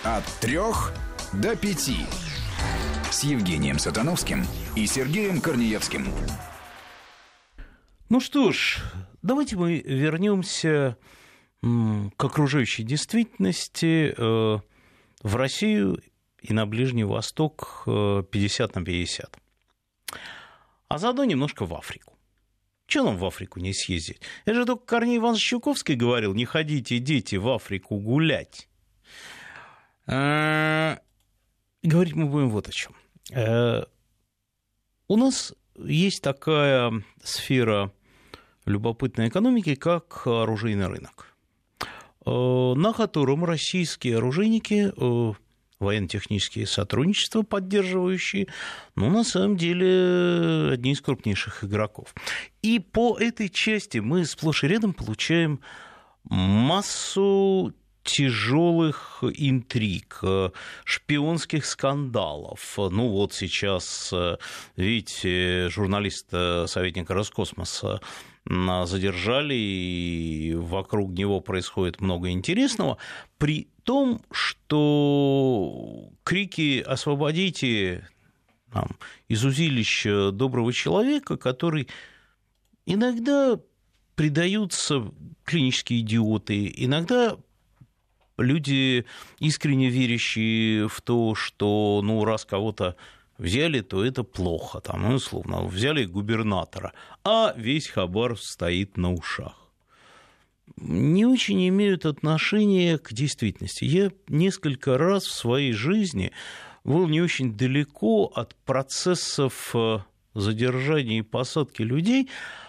От 3 до 5 с Евгением Сатановским и Сергеем Корнеевским. Ну что ж, давайте мы вернемся к окружающей действительности в Россию и на Ближний Восток 50/50. А заодно немножко в Африку. Чего нам в Африку не съездить? Это же только Корней Иванович Чуковский говорил: не ходите, дети, в Африку гулять. Говорить мы будем вот о чем. У нас есть такая сфера любопытной экономики, как оружейный рынок, на котором российские оружейники, военно-технические сотрудничества поддерживающие, на самом деле одни из крупнейших игроков. И по этой части мы сплошь и рядом получаем массу тяжелых интриг, шпионских скандалов. Ну вот сейчас, видите, журналиста, советника Роскосмоса задержали, и вокруг него происходит много интересного, при том, что крики «освободите» из узилища доброго человека, который иногда предаются клинические идиоты, иногда люди, искренне верящие в то, что раз кого-то взяли, то это плохо. Условно, взяли губернатора, а весь Хабаровск стоит на ушах. Не очень имеют отношения к действительности. Я несколько раз в своей жизни был не очень далеко от процессов задержания и посадки людей,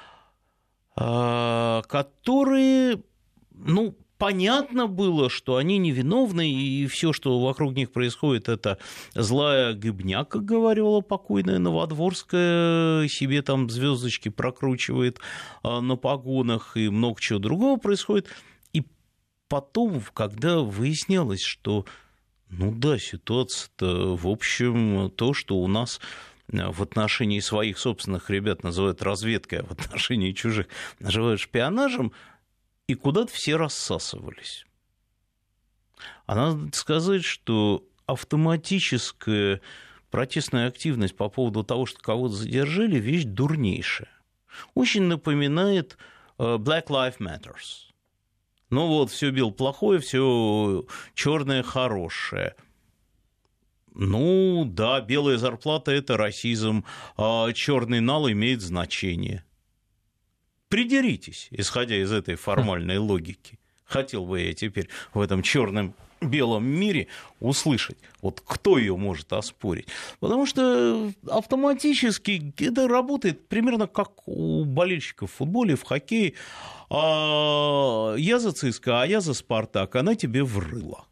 которые, понятно было, что они невиновны, и все, что вокруг них происходит, это злая гыбня, как говорила покойная Новодворская, себе там звездочки прокручивает на погонах, и много чего другого происходит. И потом, когда выяснялось, что, ситуация-то, в общем, то, что у нас в отношении своих собственных ребят называют разведкой, а в отношении чужих называют шпионажем, и куда-то все рассасывались. А надо сказать, что автоматическая протестная активность по поводу того, что кого-то задержали, вещь дурнейшая. Очень напоминает Black Lives Matter. Все белое плохое, все черное хорошее. Да, белая зарплата – это расизм, а черный нал имеет значение. Придеритесь, исходя из этой формальной логики. Хотел бы я теперь в этом черном белом мире услышать, кто ее может оспорить. Потому что автоматически это работает примерно как у болельщиков в футболе, в хоккее. Я за ЦСКА, а я за Спартак, она тебе врыла.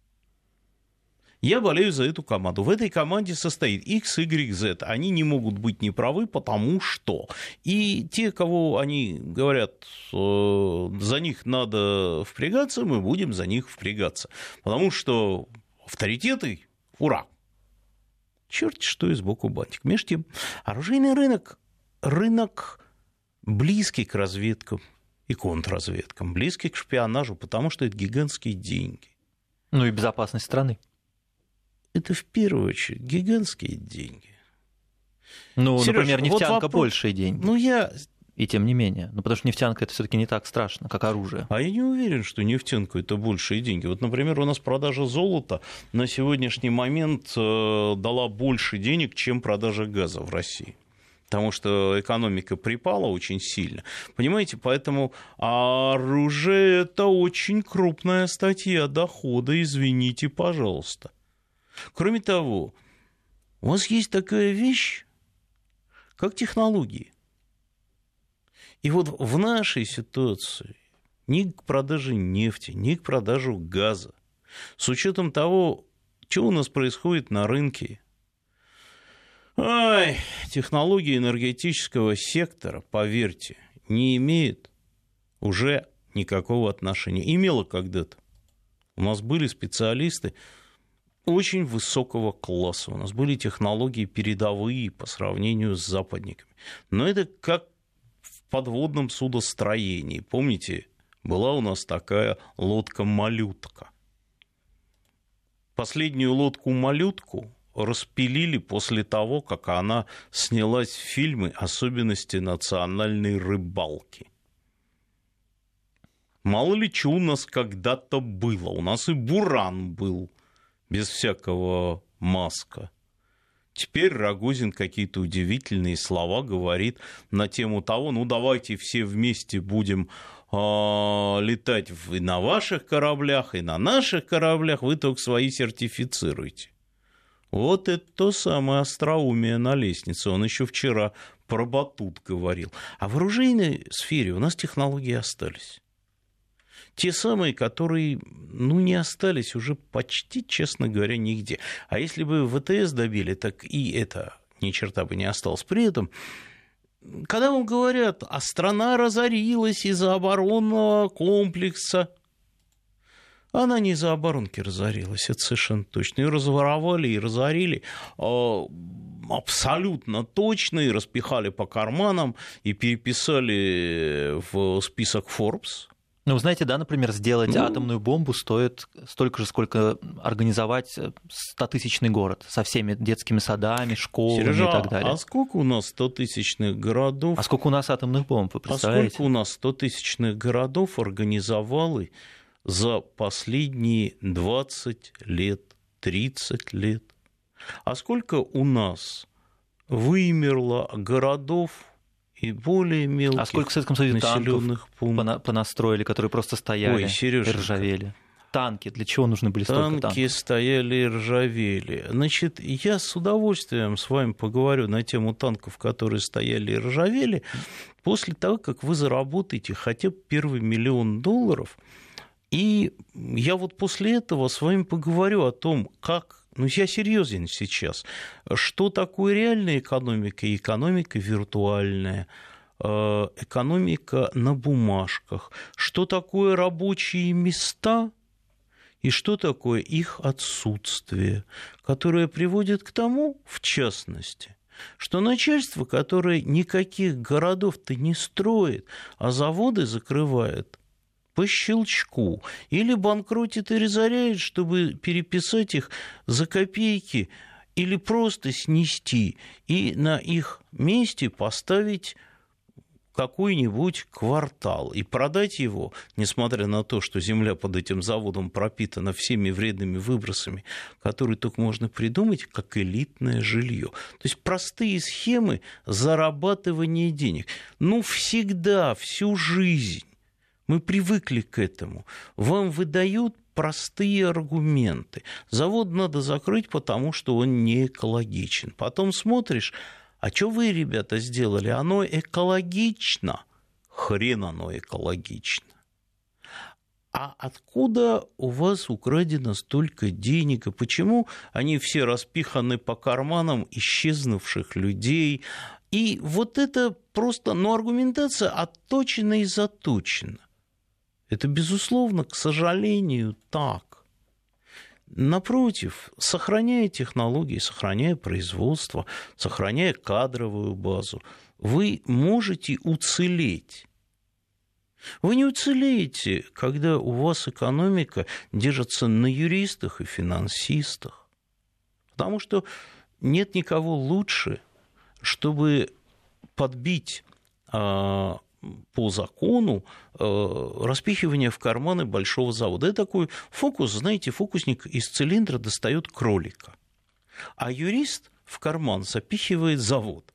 Я болею за эту команду. В этой команде состоит X, Y, Z. Они не могут быть неправы, потому что. И те, кого они говорят, за них надо впрягаться, мы будем за них впрягаться. Потому что авторитеты, ура! Черт, что и сбоку бантик. Между тем, оружейный рынок близкий к разведкам и контрразведкам, близкий к шпионажу, потому что это гигантские деньги. И безопасность страны. Это в первую очередь гигантские деньги. Серёж, например, нефтянка большие деньги. И тем не менее. Потому что нефтянка это все-таки не так страшно, как оружие. А я не уверен, что нефтянка это большие деньги. Например, у нас продажа золота на сегодняшний момент дала больше денег, чем продажа газа в России. Потому что экономика припала очень сильно. Понимаете, поэтому оружие – это очень крупная статья дохода, извините, пожалуйста. Кроме того, у вас есть такая вещь, как технологии. И в нашей ситуации ни к продаже нефти, ни к продаже газа, с учетом того, что у нас происходит на рынке, технологии энергетического сектора, поверьте, не имеет уже никакого отношения. Имела когда-то. У нас были специалисты очень высокого класса. У нас были технологии передовые по сравнению с западниками. Но это как в подводном судостроении. Помните, была у нас такая лодка-малютка. Последнюю лодку-малютку распилили после того, как она снялась в фильме «Особенности национальной рыбалки». Мало ли что у нас когда-то было. У нас и Буран был, без всякого Маска. Теперь Рогозин какие-то удивительные слова говорит на тему того, ну давайте все вместе будем летать и на ваших кораблях, и на наших кораблях, вы только свои сертифицируйте. Вот это то самое остроумие на лестнице. Он еще вчера про батут говорил. А в оружейной сфере у нас технологии остались. Те самые, которые, не остались уже почти, честно говоря, нигде. А если бы ВТС добили, так и это ни черта бы не осталось. При этом, когда вам говорят, а страна разорилась из-за оборонного комплекса, она не из-за оборонки разорилась, это совершенно точно. Ее разворовали и разорили абсолютно точно, и распихали по карманам, и переписали в список Forbes. Ну, вы знаете, да, например, сделать атомную бомбу стоит столько же, сколько организовать 100-тысячный город со всеми детскими садами, школами, Сережа, и так далее. А сколько у нас 100-тысячных городов? А сколько у нас атомных бомб, вы представляете? А сколько у нас 100-тысячных городов организовали за последние 20 лет, 30 лет? А сколько у нас вымерло городов и более мелких населенных пунктов? А сколько в Советском Союзе танков понастроили, которые просто стояли и ржавели? Танки, для чего нужны были столько танков? Танки стояли и ржавели. Значит, я с удовольствием с вами поговорю на тему танков, которые стояли и ржавели, после того, как вы заработаете хотя бы первый $1 миллион. И я вот после этого с вами поговорю о том, как... я серьезен сейчас. Что такое реальная экономика и экономика виртуальная, экономика на бумажках, что такое рабочие места и что такое их отсутствие, которое приводит к тому, в частности, что начальство, которое никаких городов-то не строит, а заводы закрывает по щелчку, или банкротит и разоряет, чтобы переписать их за копейки, или просто снести и на их месте поставить какой-нибудь квартал и продать его, несмотря на то, что земля под этим заводом пропитана всеми вредными выбросами, которые только можно придумать, как элитное жилье. То есть простые схемы зарабатывания денег. Всегда, всю жизнь мы привыкли к этому. Вам выдают простые аргументы. Завод надо закрыть, потому что он не экологичен. Потом смотришь, а что вы, ребята, сделали? Оно экологично. Хрен оно экологично. А откуда у вас украдено столько денег? И почему они все распиханы по карманам исчезнувших людей? И вот это просто, аргументация отточена и заточена. Это, безусловно, к сожалению, так. Напротив, сохраняя технологии, сохраняя производство, сохраняя кадровую базу, вы можете уцелеть. Вы не уцелеете, когда у вас экономика держится на юристах и финансистах. Потому что нет никого лучше, чтобы подбить по закону распихивание в карманы большого завода. Это такой фокус, знаете, фокусник из цилиндра достает кролика, а юрист в карман запихивает завод.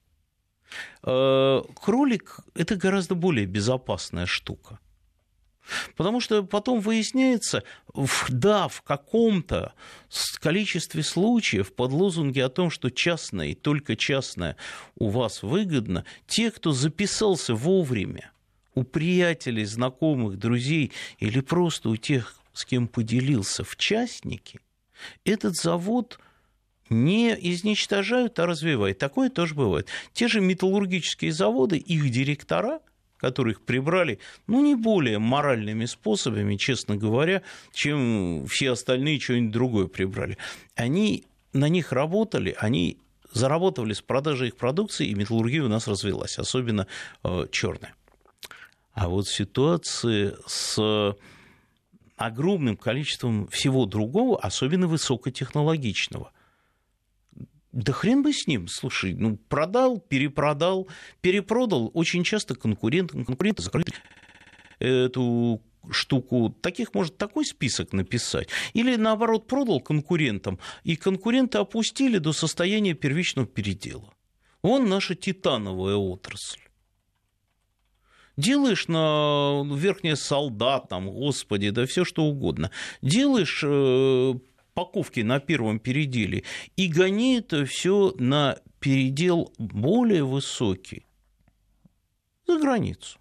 Кролик – это гораздо более безопасная штука. Потому что потом выясняется, в каком-то количестве случаев под лозунги о том, что частное и только частное у вас выгодно, те, кто записался вовремя у приятелей, знакомых, друзей или просто у тех, с кем поделился в частники, этот завод не изничтожают, а развивают. Такое тоже бывает. Те же металлургические заводы, их директора, которых прибрали, не более моральными способами, честно говоря, чем все остальные что-нибудь другое прибрали. Они на них работали, они заработали с продажей их продукции, и металлургия у нас развилась, особенно черная. А вот ситуация с огромным количеством всего другого, особенно высокотехнологичного. Да хрен бы с ним, слушай, продал, перепродал, перепродал, очень часто конкуренты закрыли эту штуку, таких может такой список написать. Или, наоборот, продал конкурентам, и конкуренты опустили до состояния первичного передела. Вон наша титановая отрасль. Делаешь на верхний солдат, там, господи, да все что угодно. Делаешь паковки на первом переделе и гони это все на передел более высокий за границу.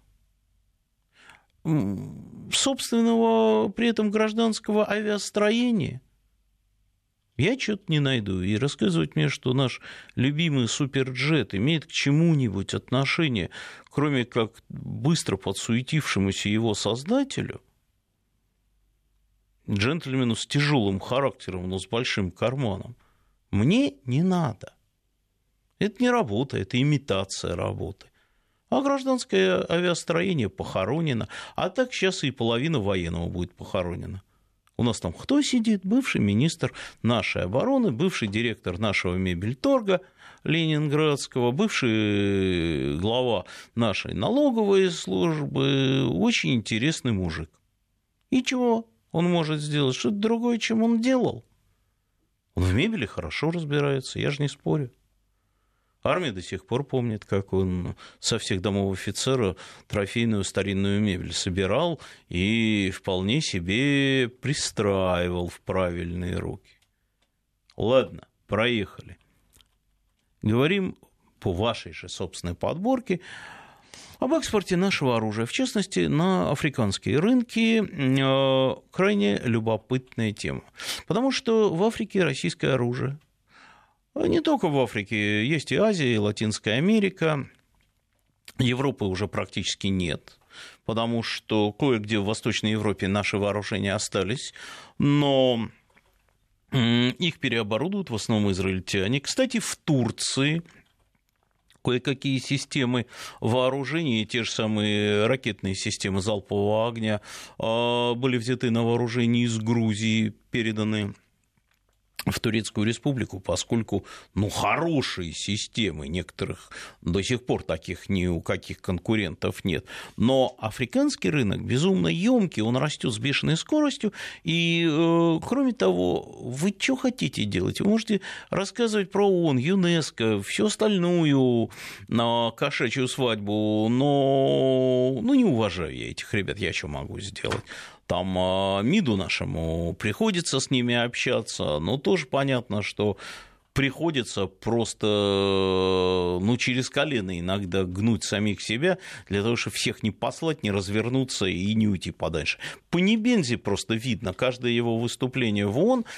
Собственного при этом гражданского авиастроения я что-то не найду. И рассказывать мне, что наш любимый суперджет имеет к чему-нибудь отношение, кроме как быстро подсуетившемуся его создателю, джентльмену с тяжелым характером, но с большим карманом, мне не надо. Это не работа, это имитация работы. А гражданское авиастроение похоронено, а так сейчас и половина военного будет похоронена. У нас там кто сидит? Бывший министр нашей обороны, бывший директор нашего мебельторга ленинградского, бывший глава нашей налоговой службы, очень интересный мужик. И чего он может сделать? Что-то другое, чем он делал. Он в мебели хорошо разбирается, я же не спорю. Армия до сих пор помнит, как он со всех домов офицера трофейную старинную мебель собирал и вполне себе пристраивал в правильные руки. Ладно, проехали. Говорим по вашей же собственной подборке об экспорте нашего оружия, в частности, на африканские рынки. Крайне любопытная тема, потому что в Африке российское оружие. Не только в Африке, есть и Азия, и Латинская Америка. Европы уже практически нет, потому что кое-где в Восточной Европе наши вооружения остались, но их переоборудуют в основном израильтяне. Кстати, в Турции кое-какие системы вооружений, те же самые ракетные системы залпового огня были взяты на вооружение из Грузии, переданы в Турецкую Республику, поскольку, хорошие системы, некоторых до сих пор таких ни у каких конкурентов нет, но африканский рынок безумно ёмкий, он растет с бешеной скоростью, и, кроме того, вы что хотите делать? Вы можете рассказывать про ООН, ЮНЕСКО, всю остальную кошачью свадьбу, но не уважаю я этих ребят, я что могу сделать? Там МИДу нашему приходится с ними общаться, но тоже понятно, что приходится просто через колено иногда гнуть самих себя для того, чтобы всех не послать, не развернуться и не уйти подальше. По Небензе просто видно, каждое его выступление в ООН,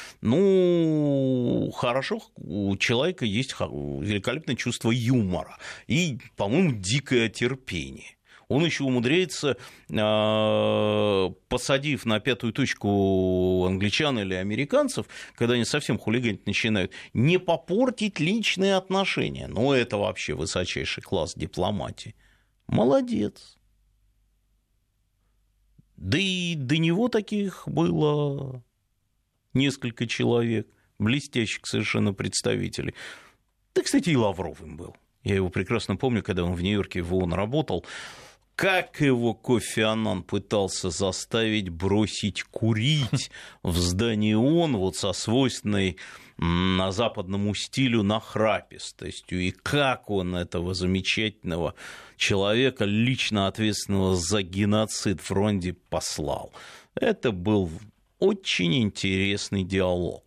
хорошо, у человека есть великолепное чувство юмора и, по-моему, дикое терпение. Он еще умудряется, посадив на пятую точку англичан или американцев, когда они совсем хулиганить начинают, не попортить личные отношения. Это вообще высочайший класс дипломатии. Молодец. Да и до него таких было несколько человек, блестящих совершенно представителей. Да, кстати, и Лавров им был. Я его прекрасно помню, когда он в Нью-Йорке в ООН работал. Как его Кофи Аннан пытался заставить бросить курить в здании ООН со свойственной западному стилю нахрапистостью, и как он этого замечательного человека, лично ответственного за геноцид в Руанде, послал. Это был очень интересный диалог.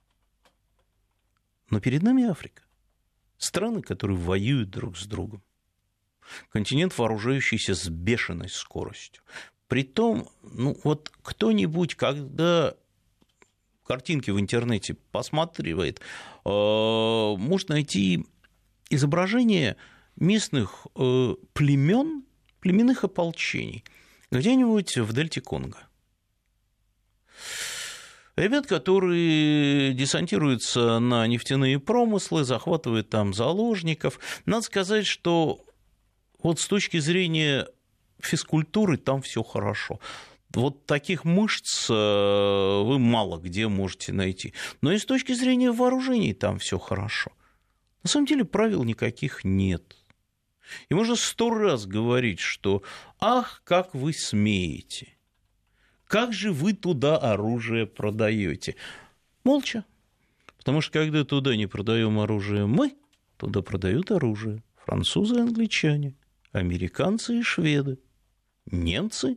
Но перед нами Африка. Страны, которые воюют друг с другом. Континент, вооружающийся с бешеной скоростью. Притом, кто-нибудь, когда картинки в интернете посматривает, может найти изображение местных племен, племенных ополчений, где-нибудь в дельте Конго. Ребят, которые десантируются на нефтяные промыслы, захватывают там заложников. Надо сказать, что с точки зрения физкультуры там все хорошо. Вот таких мышц вы мало где можете найти. Но и с точки зрения вооружений там все хорошо. На самом деле правил никаких нет. И можно 100 раз говорить, что «ах, как вы смеете! Как же вы туда оружие продаете?» Молча. Потому что когда туда не продаем оружие мы, туда продают оружие французы и англичане, американцы и шведы, немцы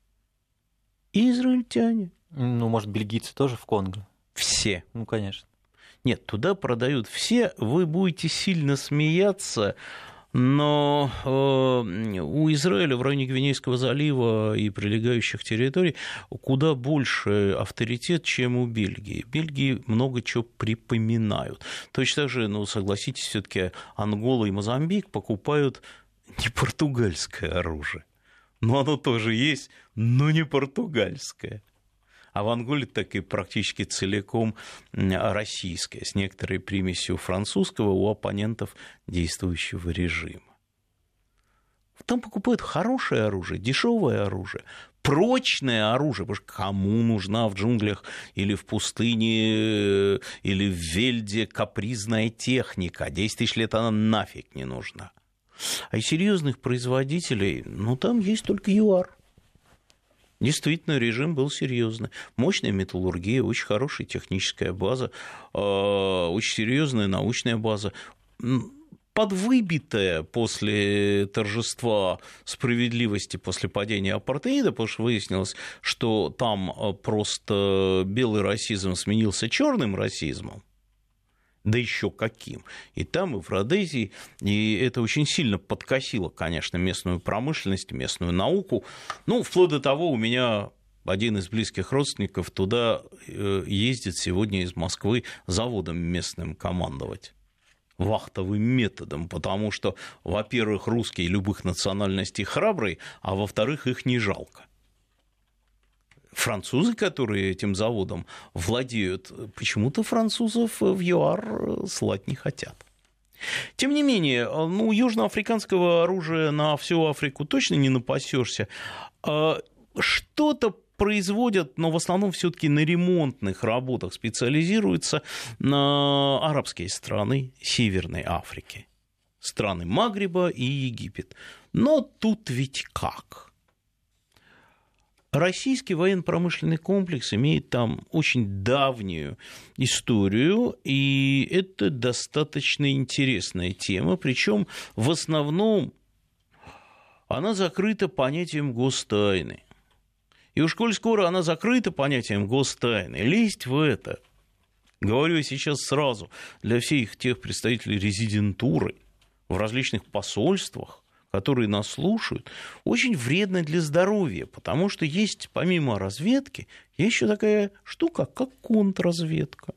и израильтяне. Ну, может, бельгийцы тоже в Конго? Все. Ну, конечно. Нет, туда продают все. Вы будете сильно смеяться, но у Израиля в районе Гвинейского залива и прилегающих территорий куда больше авторитет, чем у Бельгии. В Бельгии много чего припоминают. Точно так же, ну, согласитесь, все-таки Ангола и Мозамбик покупают не португальское оружие. Но оно тоже есть, но не португальское. А в Анголе так и практически целиком российское, с некоторой примесью французского у оппонентов действующего режима. Там покупают хорошее оружие, дешевое оружие, прочное оружие, потому что кому нужна в джунглях или в пустыне, или в Вельде капризная техника, 10 тысяч лет она нафиг не нужна. А из серьезных производителей, ну, там есть только ЮАР. Действительно, режим был серьезный. Мощная металлургия, очень хорошая техническая база, очень серьезная научная база. Подвыбитая после торжества справедливости, после падения апартеида, потому что выяснилось, что там просто белый расизм сменился черным расизмом. Да еще каким. И там, и в Родезии. И это очень сильно подкосило, конечно, местную промышленность, местную науку. Ну, вплоть до того, у меня один из близких родственников туда ездит сегодня из Москвы заводом местным командовать. Вахтовым методом, потому что, во-первых, русские любых национальностей храбрые, а во-вторых, их не жалко. Французы, которые этим заводом владеют, почему-то французов в ЮАР слать не хотят. Тем не менее, ну, южноафриканского оружия на всю Африку точно не напасешься. Что-то производят, но в основном все-таки на ремонтных работах специализируются на арабские страны Северной Африки, страны Магриба и Египет. Но тут ведь как? Российский военно-промышленный комплекс имеет там очень давнюю историю, и это достаточно интересная тема, причем в основном она закрыта понятием гостайны. И уж коль скоро она закрыта понятием гостайны, лезть в это, говорю я сейчас сразу, для всех тех представителей резидентуры в различных посольствах, которые нас слушают, очень вредно для здоровья, потому что есть, помимо разведки, есть еще такая штука, как контрразведка.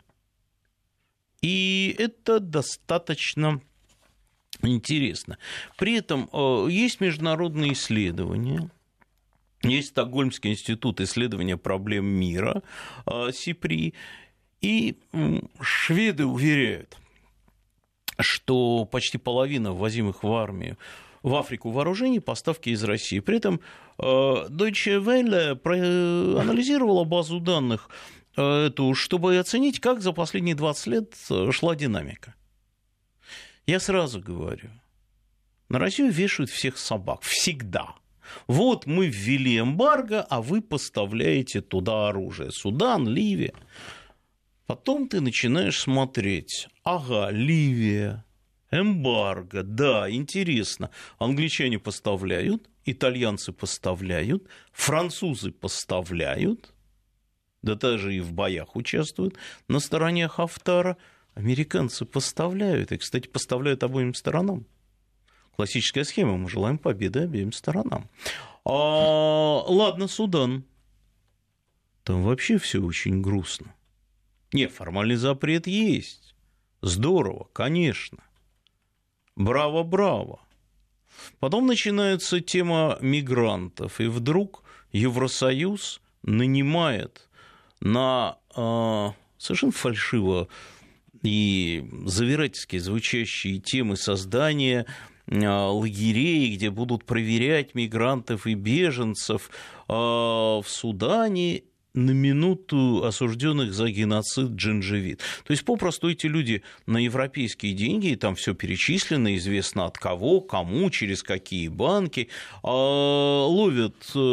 И это достаточно интересно. При этом есть международные исследования, есть Стокгольмский институт исследования проблем мира, СИПРИ, и шведы уверяют, что почти половина ввозимых в Африку вооружений поставки из России. При этом Deutsche Welle проанализировала базу данных эту, чтобы оценить, как за последние 20 лет шла динамика. Я сразу говорю, на Россию вешают всех собак. Всегда. Вот мы ввели эмбарго, а вы поставляете туда оружие. Судан, Ливия. Потом ты начинаешь смотреть. Ага, Ливия. Эмбарго, да, интересно. Англичане поставляют, итальянцы поставляют, французы поставляют, да даже и в боях участвуют на стороне Хафтара. Американцы поставляют, и, кстати, поставляют обоим сторонам. Классическая схема, мы желаем победы обеим сторонам. Ладно, Судан. Там вообще все очень грустно. Не, формальный запрет есть. Здорово, конечно. Браво, браво. Потом начинается тема мигрантов, и вдруг Евросоюз нанимает на совершенно фальшиво и завирательски звучащие темы создания лагерей, где будут проверять мигрантов и беженцев в Судане, на минуту осужденных за геноцид Джиндживид. То есть, попросту, эти люди на европейские деньги, и там все перечислено, известно от кого, кому, через какие банки, ловят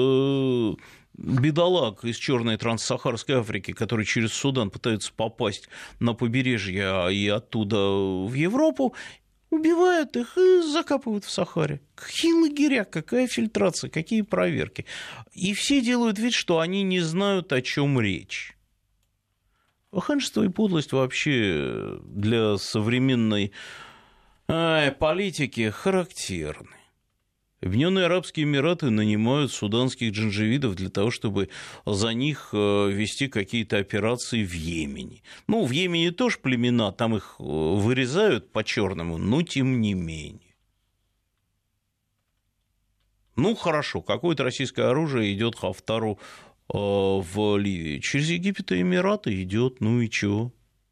бедолаг из черной транссахарской Африки, которые через Судан пытаются попасть на побережье и оттуда в Европу, убивают их и закапывают в Сахаре. Какие лагеря, какая фильтрация, какие проверки. И все делают вид, что они не знают, о чем речь. Ханжество и подлость вообще для современной политики характерны. Объединенные Арабские Эмираты нанимают суданских джиндживидов для того, чтобы за них вести какие-то операции в Йемене. Ну, в Йемене тоже племена, там их вырезают по-черному, но тем не менее. Ну, хорошо, какое-то российское оружие идет Хафтару в Ливии. Через Египет и Эмираты идет, ну и чего?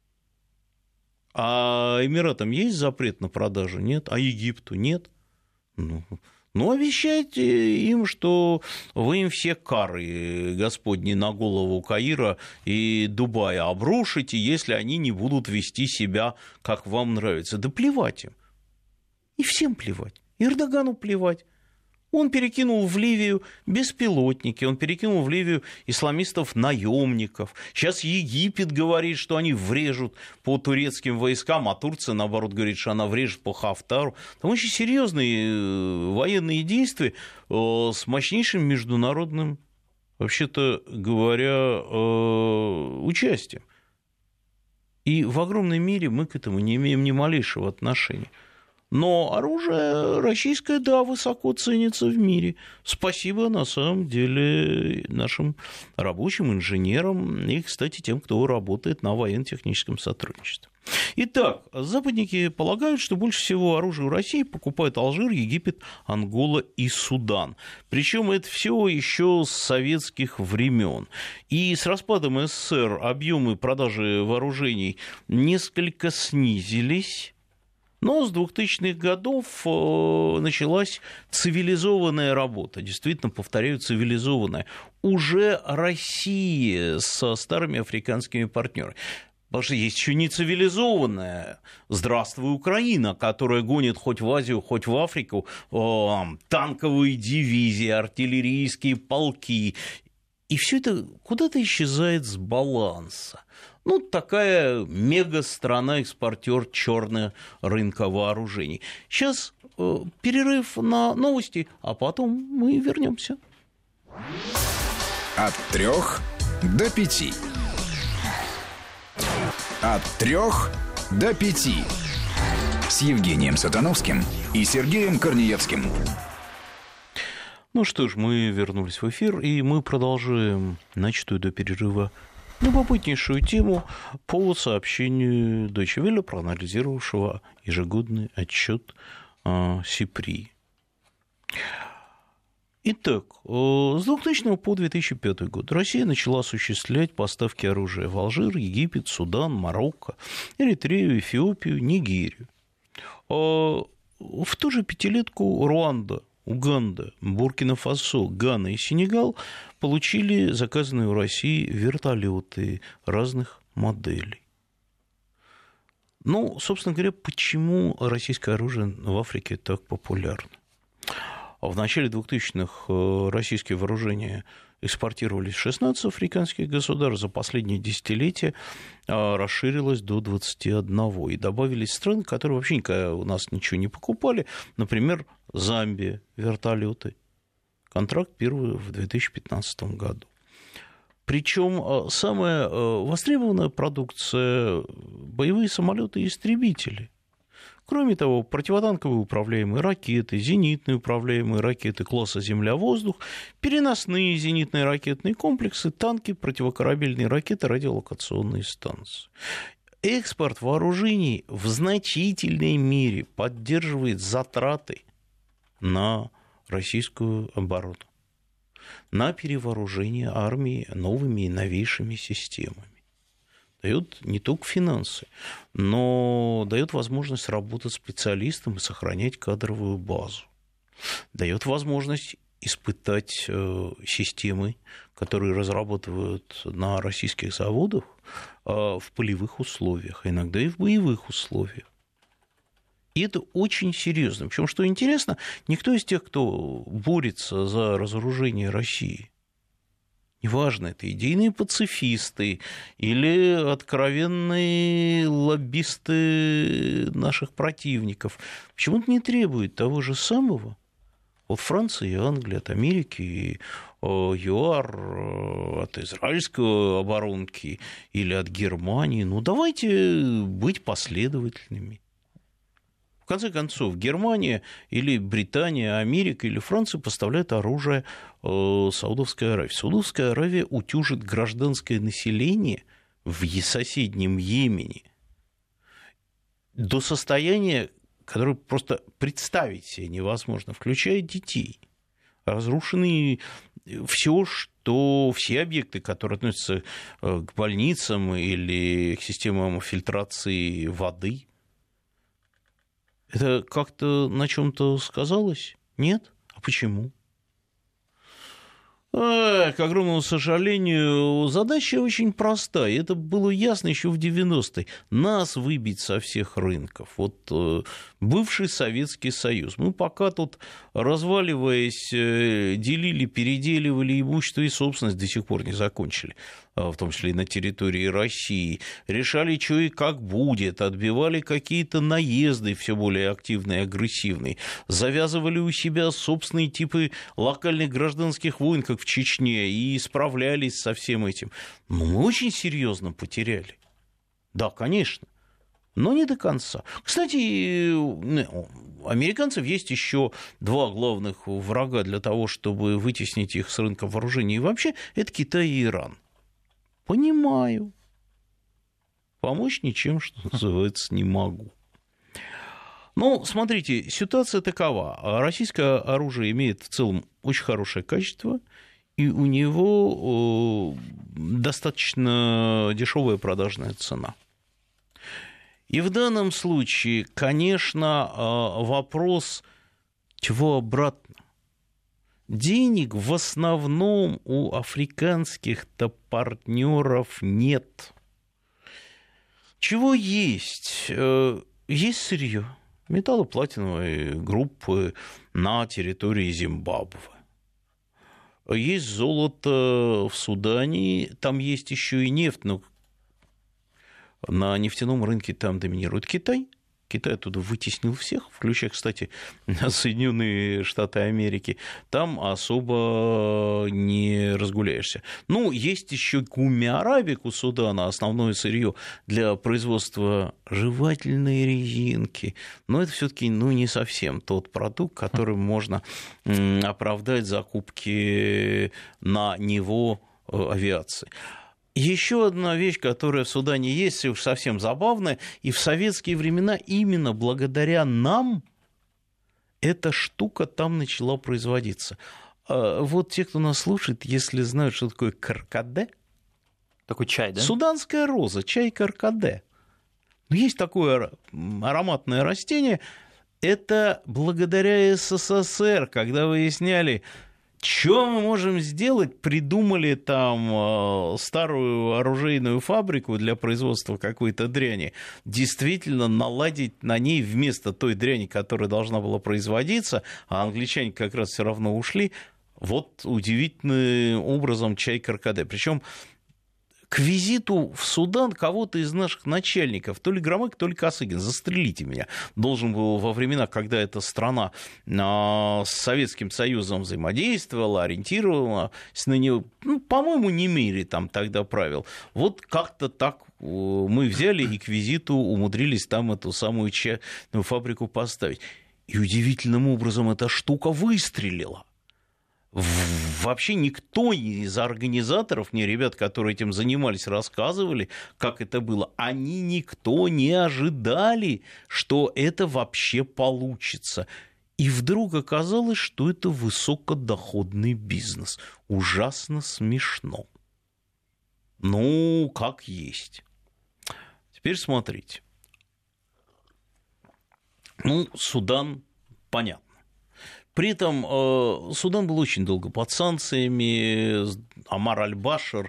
А Эмиратам есть запрет на продажу? Нет. А Египту? Нет. Ну, обещайте им, что вы им все кары Господни на голову Каира и Дубая обрушите, если они не будут вести себя, как вам нравится. Да плевать им. И всем плевать. Эрдогану плевать. Он перекинул в Ливию беспилотники, он перекинул в Ливию исламистов-наемников. Сейчас Египет говорит, что они врежут по турецким войскам, а Турция, наоборот, говорит, что она врежет по Хафтару. Там очень серьезные военные действия с мощнейшим международным, вообще-то говоря, участием. И в огромной мере мы к этому не имеем ни малейшего отношения. Но оружие российское, да, высоко ценится в мире. Спасибо, на самом деле, нашим рабочим, инженерам и, кстати, тем, кто работает на военно-техническом сотрудничестве. Итак, западники полагают, что больше всего оружия у России покупают Алжир, Египет, Ангола и Судан. Причем это все еще с советских времен. И с распадом СССР объемы продажи вооружений несколько снизились. Но с 2000-х годов началась цивилизованная работа, действительно, повторяю, цивилизованная. Уже Россия со старыми африканскими партнерами. Потому что есть еще не цивилизованная. Здравствуй, Украина, которая гонит хоть в Азию, хоть в Африку танковые дивизии, артиллерийские полки. И все это куда-то исчезает с баланса. Ну, такая мега-страна-экспортер черного рынка вооружений. Сейчас перерыв на новости, а потом мы вернемся. От 3 до 5. От 3 до 5. С Евгением Сатановским и Сергеем Корнеевским. Ну что ж, мы вернулись в эфир, и мы продолжаем начатую до перерыва любопытнейшую тему по сообщению Deutsche Welle, проанализировавшего ежегодный отчет СИПРИ. Итак, с 2000 по 2005 год Россия начала осуществлять поставки оружия в Алжир, Египет, Судан, Марокко, Эритрею, Эфиопию, Нигерию. В ту же пятилетку Руанда, Уганда, Буркина-Фасо, Гана и Сенегал получили заказанные у России вертолеты разных моделей. Ну, собственно говоря, почему российское оружие в Африке так популярно? В начале 2000-х российские вооружения экспортировались в 16 африканских государств, за последние десятилетия расширилось до 21, и добавились страны, которые вообще никогда у нас ничего не покупали, например, Замбия, вертолеты. Контракт первый в 2015 году. Причем самая востребованная продукция – боевые самолеты и истребители. Кроме того, противотанковые управляемые ракеты, зенитные управляемые ракеты класса «Земля-воздух», переносные зенитные ракетные комплексы, танки, противокорабельные ракеты, радиолокационные станции. Экспорт вооружений в значительной мере поддерживает затраты на российскую оборону, на перевооружение армии новыми и новейшими системами. дает не только финансы, но дает возможность работать специалистам и сохранять кадровую базу. Дает возможность испытать системы, которые разрабатывают на российских заводах в полевых условиях, а иногда и в боевых условиях. И это очень серьезно. Причем, что интересно, никто из тех, кто борется за разоружение России, неважно, это идейные пацифисты или откровенные лоббисты наших противников, почему-то не требует того же самого от Франции и Англии, от Америки и ЮАР, от израильской оборонки или от Германии. Ну, давайте быть последовательными. В конце концов, Германия или Британия, Америка или Франция поставляют оружие Саудовской Аравии. Саудовская Аравия утюжит гражданское население в соседнем Йемене до состояния, которое просто представить себе невозможно, включая детей. Разрушены все объекты, которые относятся к больницам или к системам фильтрации воды. Это как-то на чем-то сказалось? Нет? А почему? К огромному сожалению, задача очень простая. Это было ясно еще в 90-е. Нас выбить со всех рынков. Вот бывший Советский Союз. Мы пока тут, разваливаясь, делили, переделивали имущество и собственность, до сих пор не закончили, в том числе и на территории России. Решали, что и как будет, отбивали какие-то наезды все более активные и агрессивные. Завязывали у себя собственные типы локальных гражданских войн, как в Чечне, и справлялись со всем этим. Но мы очень серьезно потеряли. Да, конечно, но не до конца. Кстати, у американцев есть еще два главных врага для того, чтобы вытеснить их с рынка вооружений. И вообще, это Китай и Иран. Понимаю. Помочь ничем, что называется, не могу. Ну, смотрите, ситуация такова. Российское оружие имеет в целом очень хорошее качество, и у него достаточно дешевая продажная цена. И в данном случае, конечно, вопрос, чего обратно. Денег в основном у африканских-то партнеров нет. Чего есть? Есть сырье, металлоплатиновые группы на территории Зимбабве. Есть золото в Судане, там есть еще и нефть, но на нефтяном рынке там доминирует Китай. Китай оттуда вытеснил всех, включая, кстати, Соединенные Штаты Америки. Там особо не разгуляешься. Ну, есть еще гумми арабик у Судана, основное сырье для производства жевательной резинки. Но это все-таки не совсем тот продукт, которым можно оправдать закупки на него авиации. Еще одна вещь, которая в Судане есть, уж совсем забавная, и в советские времена именно благодаря нам эта штука там начала производиться. Вот те, кто нас слушает, если знают, что такое каркаде. Такой чай, да? Суданская роза, чай каркаде. Есть такое ароматное растение. Это благодаря СССР, когда выясняли, что мы можем сделать, придумали там старую оружейную фабрику для производства какой-то дряни, действительно наладить на ней вместо той дряни, которая должна была производиться, а англичане как раз все равно ушли, вот удивительным образом чай каркаде. Причем к визиту в Судан кого-то из наших начальников, то ли Громыко, то ли Косыгин, застрелите меня, должен был во времена, когда эта страна с Советским Союзом взаимодействовала, ориентировалась на нее, по-моему, не имели там тогда правил. Вот как-то так мы взяли и к визиту умудрились там эту самую чайную фабрику поставить. И удивительным образом эта штука выстрелила. Вообще никто из организаторов, не ребят, которые этим занимались, рассказывали, как это было. Они никто не ожидали, что это вообще получится. И вдруг оказалось, что это высокодоходный бизнес. Ужасно смешно. Ну, как есть. Теперь смотрите. Ну, Судан, понятно. При этом Судан был очень долго под санкциями. Омар аль-Башир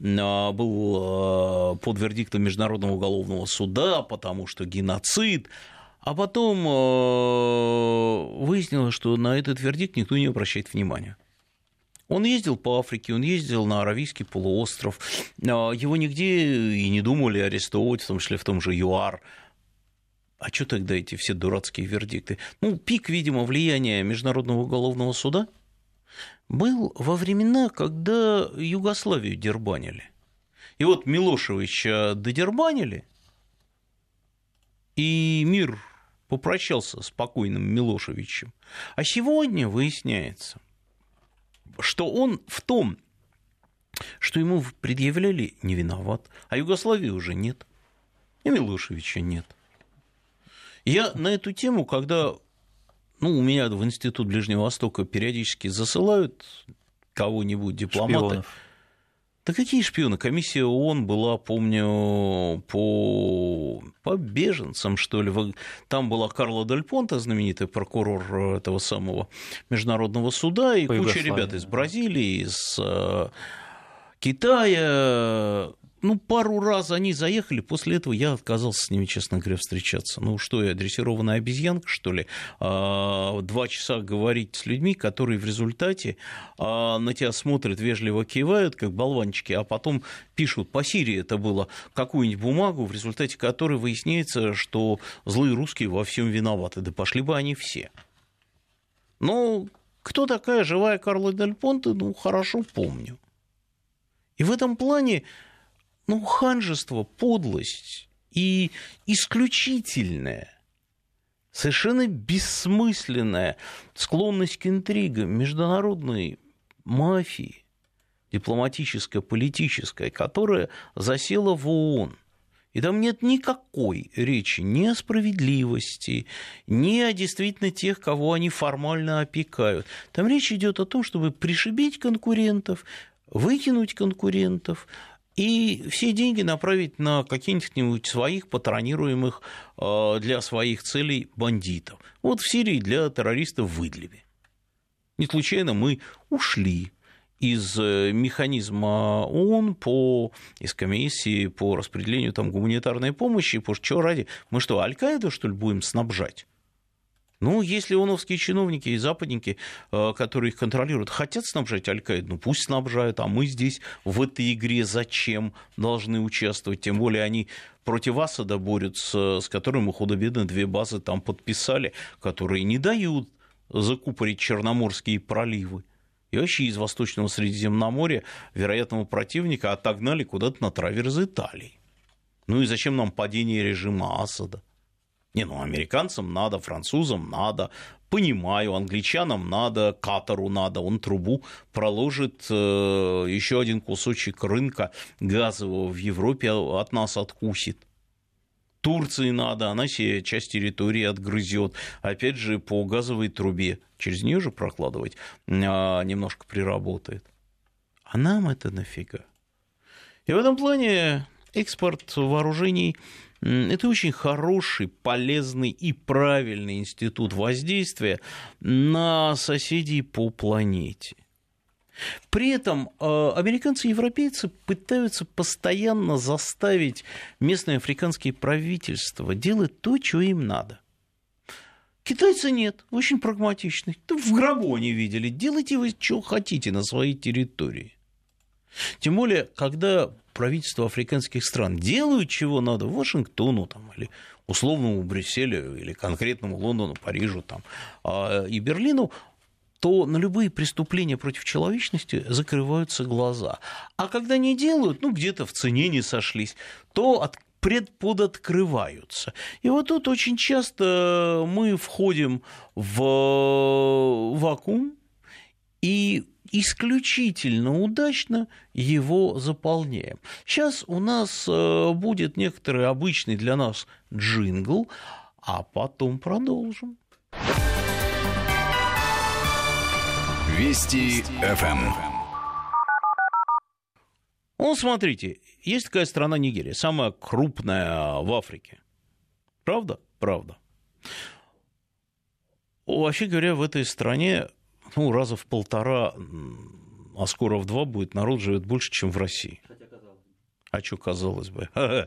был под вердиктом Международного уголовного суда, потому что геноцид. А потом выяснилось, что на этот вердикт никто не обращает внимания. Он ездил по Африке, он ездил на Аравийский полуостров. Его нигде и не думали арестовывать, в том числе в том же ЮАР. А что тогда эти все дурацкие вердикты? Ну, пик, видимо, влияния Международного уголовного суда был во времена, когда Югославию дербанили. И вот Милошевича додербанили, и мир попрощался с покойным Милошевичем. А сегодня выясняется, что он в том, что ему предъявляли, не виноват, а Югославии уже нет, и Милошевича нет. Я на эту тему, когда у меня в Институт Ближнего Востока периодически засылают кого-нибудь, дипломата. Шпионов. Да какие шпионы? Комиссия ООН была, помню, по беженцам, что ли. Там была Карла Дель Понте, знаменитый прокурор этого самого Международного суда, и куча ребят из Бразилии, из Китая. Пару раз они заехали, после этого я отказался с ними, честно говоря, встречаться. Что я, дрессированная обезьянка, что ли? 2 часа говорить с людьми, которые в результате на тебя смотрят, вежливо кивают, как болванчики, а потом пишут, по Сирии это было, какую-нибудь бумагу, в результате которой выясняется, что злые русские во всем виноваты. Да пошли бы они все. Кто такая живая Карла Дель Понте, хорошо помню. И в этом плане ханжество, подлость и исключительная, совершенно бессмысленная склонность к интригам международной мафии, дипломатической, политической, которая засела в ООН. И там нет никакой речи ни о справедливости, ни о действительно тех, кого они формально опекают. Там речь идет о том, чтобы пришибить конкурентов, выкинуть конкурентов, и все деньги направить на каких-нибудь своих патронируемых для своих целей бандитов. Вот в Сирии для террористов в Идлибе. Не случайно мы ушли из механизма ООН из комиссии по распределению гуманитарной помощи, потому что чего ради? Мы что, Аль-Каиду, что ли, будем снабжать? Если ООНовские чиновники и западники, которые их контролируют, хотят снабжать Аль-Каиду, пусть снабжают, а мы здесь в этой игре зачем должны участвовать? Тем более они против Асада борются, с которым мы худо-бедно 2 базы там подписали, которые не дают закупорить Черноморские проливы. И вообще из Восточного Средиземноморья вероятного противника отогнали куда-то на траверс Италии. И зачем нам падение режима Асада? Американцам надо, французам надо, понимаю, англичанам надо, Катару надо, он трубу проложит, еще один кусочек рынка газового в Европе от нас откусит. Турции надо, она себе часть территории отгрызет, опять же, по газовой трубе, через нее же прокладывать, немножко приработает. А нам это нафига? И в этом плане экспорт вооружений – это очень хороший, полезный и правильный институт воздействия на соседей по планете. При этом американцы и европейцы пытаются постоянно заставить местные африканские правительства делать то, что им надо. Китайцы нет, очень прагматичны. В гробу они видели. Делайте вы, что хотите на своей территории. Тем более, когда правительства африканских стран делают, чего надо, Вашингтону или условному Брюсселю, или конкретному Лондону, Парижу и Берлину, то на любые преступления против человечности закрываются глаза. А когда не делают, где-то в цене не сошлись, то предподоткрываются. И вот тут очень часто мы входим в вакуум и исключительно удачно его заполняем. Сейчас у нас будет некоторый обычный для нас джингл, а потом продолжим. Вести ФМ. Ну, смотрите, есть такая страна Нигерия, самая крупная в Африке. Правда? Правда. Вообще говоря, в этой стране, ну, раза в 1,5, а скоро в 2 будет, народ живет больше, чем в России. А что казалось бы?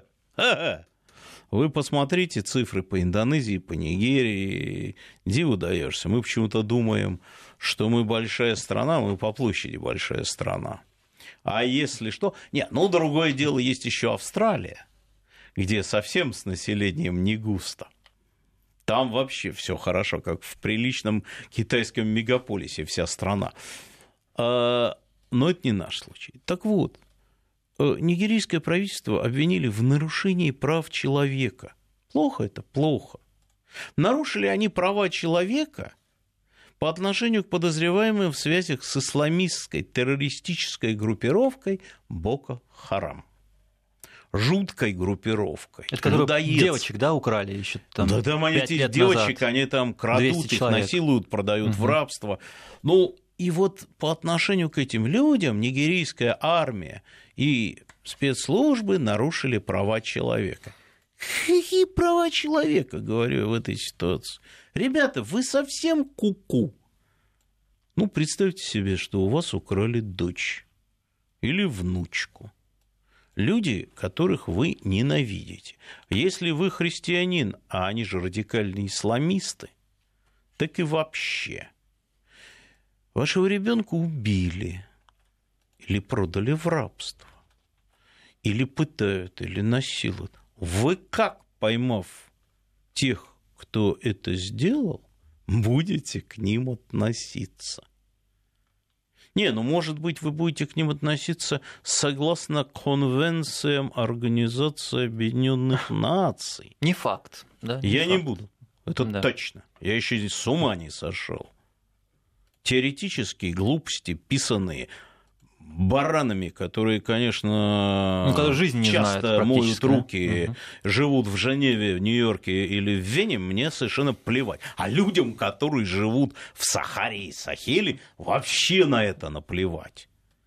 Вы посмотрите цифры по Индонезии, по Нигерии, диву даешься. Мы почему-то думаем, что мы большая страна, мы по площади большая страна. А если что... Нет, ну, другое дело, есть еще Австралия, где совсем с населением не густо. Там вообще все хорошо, как в приличном китайском мегаполисе вся страна. Но это не наш случай. Так вот, нигерийское правительство обвинили в нарушении прав человека. Плохо это? Плохо. Нарушили они права человека по отношению к подозреваемым в связях с исламистской террористической группировкой Боко Харам. Жуткой группировкой. Это которые девочек, да, украли еще там? Да, там они этих девочек, назад. Они там крадут их, насилуют, продают в рабство. Ну, и вот по отношению к этим людям нигерийская армия и спецслужбы нарушили права человека. Какие права человека, говорю, в этой ситуации? Ребята, вы совсем ку-ку. Ну, представьте себе, что у вас украли дочь или внучку. Люди, которых вы ненавидите. Если вы христианин, а они же радикальные исламисты, так и вообще. Вашего ребенка убили или продали в рабство, или пытают, или насилуют. Вы как, поймав тех, кто это сделал, будете к ним относиться? Не, ну, может быть, вы будете к ним относиться согласно конвенциям Организации Объединенных Наций. Не факт. Да? Я не буду. Это точно. Я еще здесь с ума не сошел. Теоретические глупости, писанные баранами, которые, конечно, часто моют руки, живут в Женеве, в Нью-Йорке или в Вене, мне совершенно плевать. А людям, которые живут в Сахаре и Сахеле, вообще на это наплевать.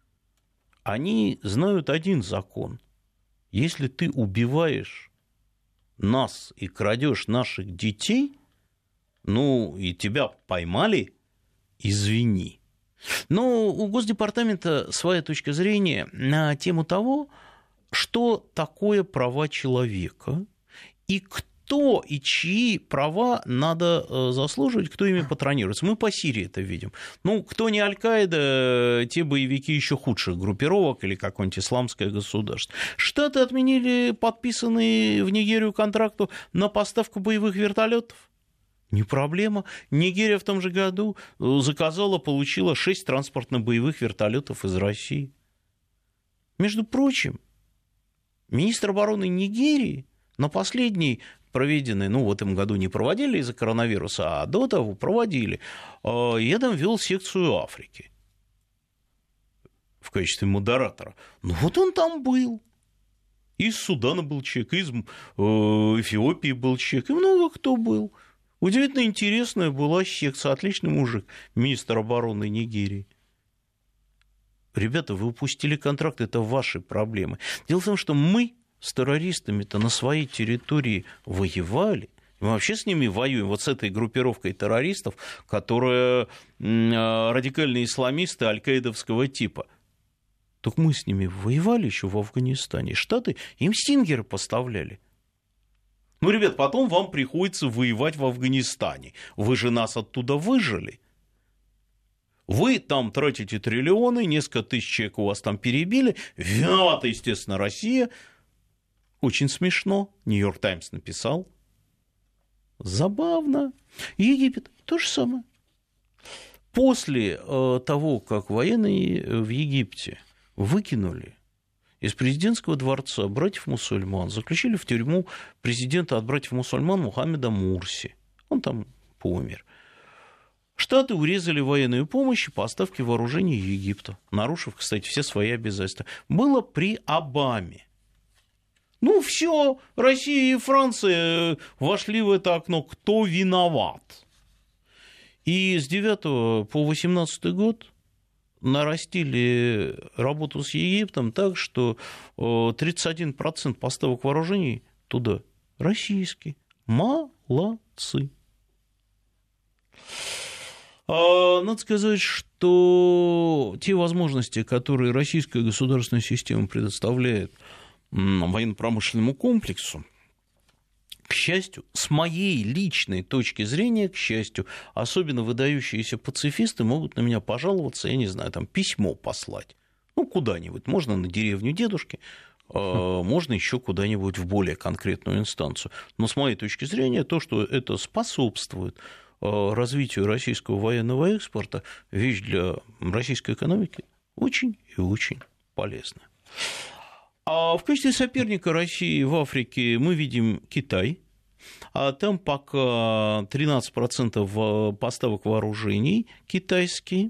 Они знают один закон. Если ты убиваешь нас и крадешь наших детей, ну, и тебя поймали, извини. Но у Госдепартамента своя точка зрения на тему того, что такое права человека и кто и чьи права надо заслуживать, кто ими патронируется. Мы по Сирии это видим. Ну, кто не Аль-Каида, те боевики еще худших группировок или какое-нибудь исламское государство. Штаты отменили подписанные в Нигерию контракту на поставку боевых вертолетов. Не проблема. Нигерия в том же году заказала, получила 6 транспортно-боевых вертолетов из России. Между прочим, министр обороны Нигерии на последней проведенной, ну, в этом году не проводили из-за коронавируса, а до того проводили, едом вел секцию Африки в качестве модератора. Ну, вот он там был. Из Судана был человек, из Эфиопии был человек, и много кто был. Удивительно интересная была секция, отличный мужик, министр обороны Нигерии. Ребята, вы упустили контракт, это ваши проблемы. Дело в том, что мы с террористами-то на своей территории воевали, мы вообще с ними воюем, вот с этой группировкой террористов, которая радикальные исламисты аль-каидовского типа. Так мы с ними воевали еще в Афганистане, Штаты им стингеры поставляли. Ну, ребят, потом вам приходится воевать в Афганистане. Вы же нас оттуда выжили. Вы там тратите триллионы, несколько тысяч человек у вас там перебили. Виновата, естественно, Россия. Очень смешно. Нью-Йорк Таймс написал. Забавно. Египет то же самое. После того, как военные в Египте выкинули из президентского дворца братьев-мусульман, заключили в тюрьму президента от братьев-мусульман Мухаммеда Мурси. Он там помер. Штаты урезали военную помощь и поставки вооружений Египта, нарушив, кстати, все свои обязательства. Было при Обаме. Ну, все, Россия и Франция вошли в это окно. Кто виноват? И с 9 по 18 год нарастили работу с Египтом так, что 31% поставок вооружений туда российские. Молодцы. Надо сказать, что те возможности, которые российская государственная система предоставляет военно-промышленному комплексу, к счастью, с моей личной точки зрения, к счастью, особенно выдающиеся пацифисты могут на меня пожаловаться, я не знаю, там письмо послать, куда-нибудь, можно на деревню дедушки, можно еще куда-нибудь в более конкретную инстанцию. Но с моей точки зрения, то, что это способствует развитию российского военного экспорта, вещь для российской экономики очень и очень полезная. А в качестве соперника России в Африке мы видим Китай, а там пока 13% поставок вооружений китайские,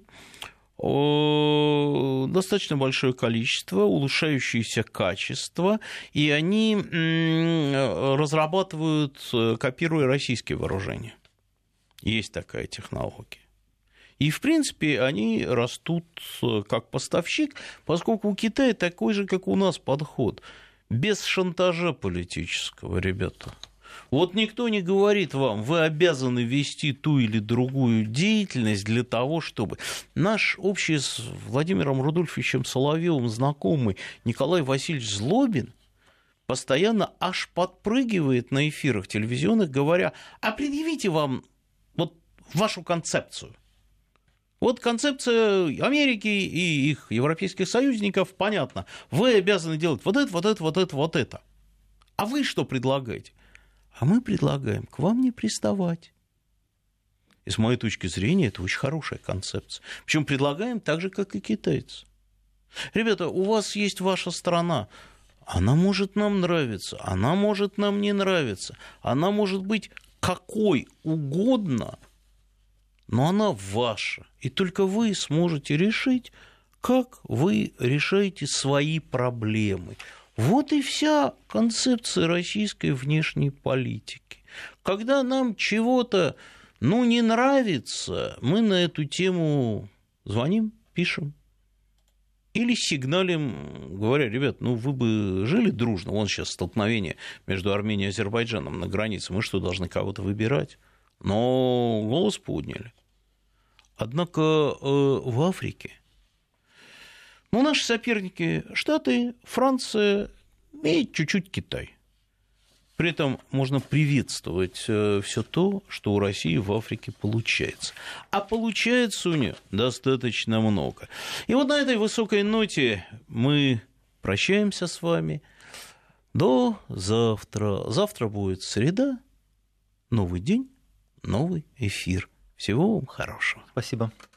достаточно большое количество, улучшающееся качество, и они разрабатывают, копируя российские вооружения. Есть такая технология. И, в принципе, они растут как поставщик, поскольку у Китая такой же, как у нас, подход. Без шантажа политического, ребята. Вот никто не говорит вам, вы обязаны вести ту или другую деятельность для того, чтобы... Наш общий с Владимиром Рудольфовичем Соловьевым знакомый Николай Васильевич Злобин постоянно аж подпрыгивает на эфирах телевизионных, говоря, а предъявите вам вот вашу концепцию. Вот концепция Америки и их европейских союзников, понятно. Вы обязаны делать вот это, вот это, вот это, вот это. А вы что предлагаете? А мы предлагаем к вам не приставать. И с моей точки зрения, это очень хорошая концепция. Причем предлагаем так же, как и китайцы. Ребята, у вас есть ваша страна. Она может нам нравиться, она может нам не нравиться. Она может быть какой угодно, но она ваша. И только вы сможете решить, как вы решаете свои проблемы. Вот и вся концепция российской внешней политики. Когда нам чего-то, не нравится, мы на эту тему звоним, пишем или сигналим, говоря, ребят, вы бы жили дружно, вон сейчас столкновение между Арменией и Азербайджаном на границе, мы что, должны кого-то выбирать? Но голос подняли. Однако в Африке наши соперники Штаты, Франция и чуть-чуть Китай. При этом можно приветствовать все то, что у России в Африке получается. А получается у нее достаточно много. И вот на этой высокой ноте мы прощаемся с вами. До завтра. Завтра будет среда, новый день, новый эфир. Всего вам хорошего. Спасибо.